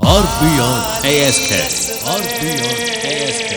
RBR ASK RBR ASK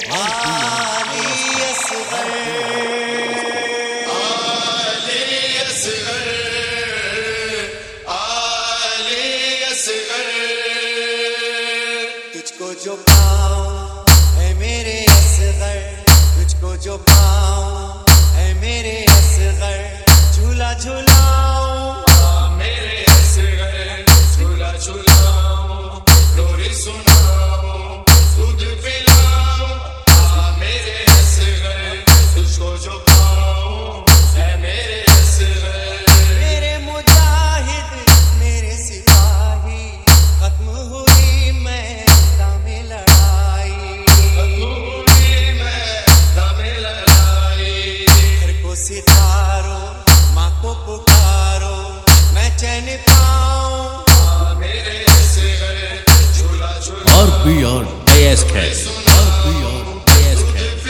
तुझको जो पाऊं है मेरे असगर, तुझको जो पाऊं है मेरे असगर, झूला झूलाऊं मेरे असगर, झूला झूलाऊं, लोरी सुनाऊं, दूध पिलाऊं मेरे असगर, तुझको जो पाऊं है मेरे असगर। मेरे मुजाहिद मेरे सिपाही, खत्म हुई मैदान में लड़ाई, खत्म हुई मैदान में लड़ाई। घर को सितारो, माँ को पुकारो, मैं चैन पाऊं मेरे असगर, झूला झूला RBR ASK RBR ASK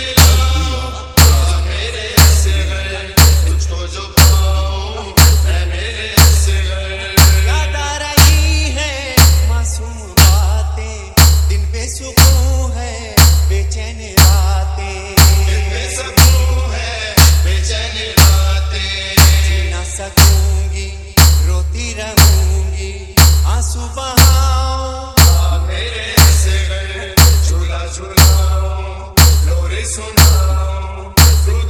मेरे असगर, तुझको जो पाऊं है मेरे असगर। याद आ रही है मासूम बातें, दिन पे सुकून है बेचैन रातें, दिन पे सुकून है बेचैन रातें। जी ना सकूंगी रोती रहूंगी, आंसू बहाऊं मेरे असगर, झूला झूलाऊं, लोरी सुनाऊं, दूध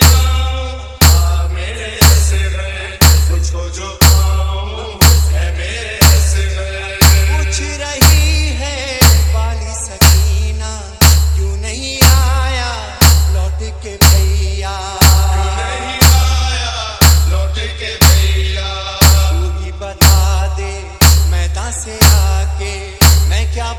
पिलाऊं मेरे असगर, तुझको जो पाऊं है मेरे असगर। पूछ रही है वाली सकीना, क्यों नहीं आया लौट के भैया, क्यों नहीं आया लौट के भैया। तू ही बता दे मैदान से आके मैं क्या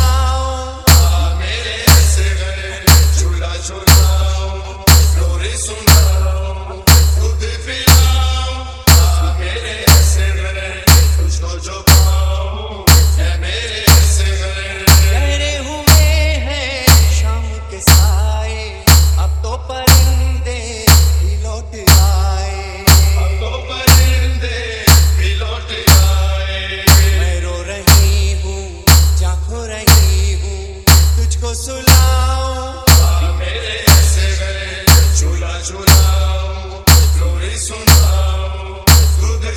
बताऊं मेरे असगर, झूला झूलाऊं, लोरी सुनाऊं, दूध पिलाऊं मेरे असगर, तुझको जो पाऊं है मेरे असगर। ठहरे हुए हैं शाम के साए, अब तो परिंदे भी लौट आए, अब तो परिंदे भी लौट आए। मैं रो रही हूँ, जागो रही हूँ, तुझको सुलाऊं मेरे असगर, झूला झूलाऊं, लोरी सुनाऊं, दूध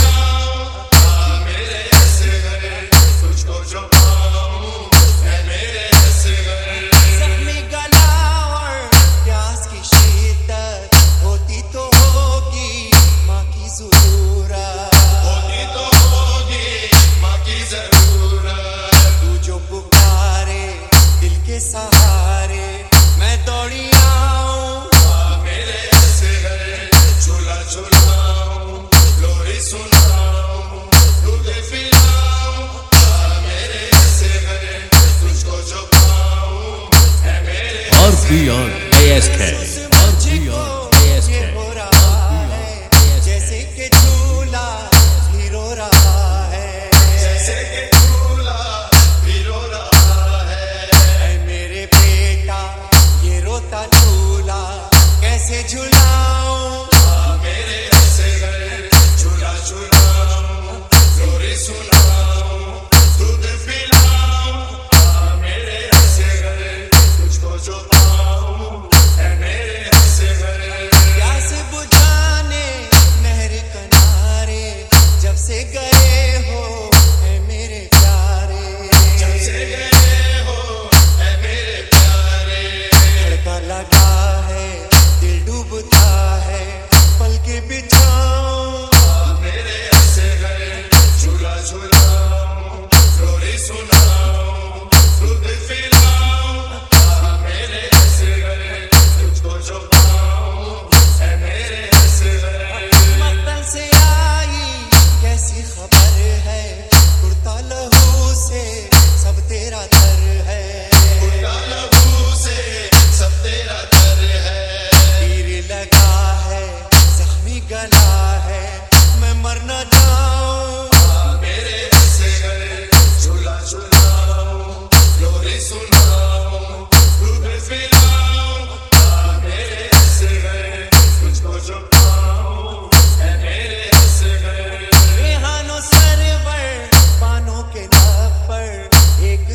पिलाऊं मेरे असगर, तुझको जो पाऊं है मेरे असगर। जख्मी गला और प्यास की शिद्दत होती तो होगी माँ की जरूरत, होती तो होगी माँ की जरूरत। तू जो पुकारे दिल के सहारे, मैं दौड़ी आऊं मेरे असगर, झूला झूलाऊं, लोरी सुनाऊं, दूध पिलाऊं मेरे असगर, तुझको जो पाऊं है मेरे RBR ASK RBR ASK ये हो रहा है जैसे कि झूला भी रो रहा है, जैसे कि झूला भी रो रहा है। ऐ मेरे बेटा ये रोता झूला कैसे झूलाऊं मेरे असगर, झूला झूलाऊं, लोरी सुनाऊं, दूध पिलाऊं मेरे असगर, तुझको जो पाऊं है मेरे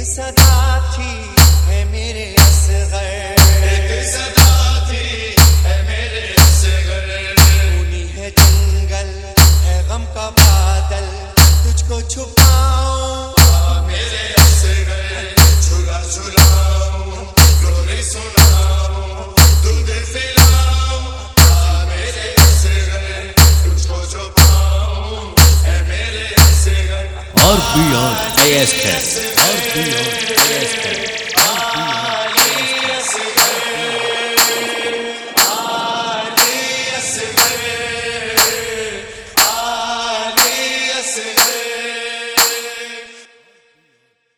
सदा थी है मेरे असग़र, एक सदा थी है मेरे असग़र। खूनी है जंगल है गम का बादल, तुझको छुपाऊं मेरे असग़र। झूला झूलाऊं लोरी सुनाऊं दूध पिलाऊं मेरे असग़र, तुझको छुपाऊं है मेरे Asghar. RBR ASK, RBR ASK।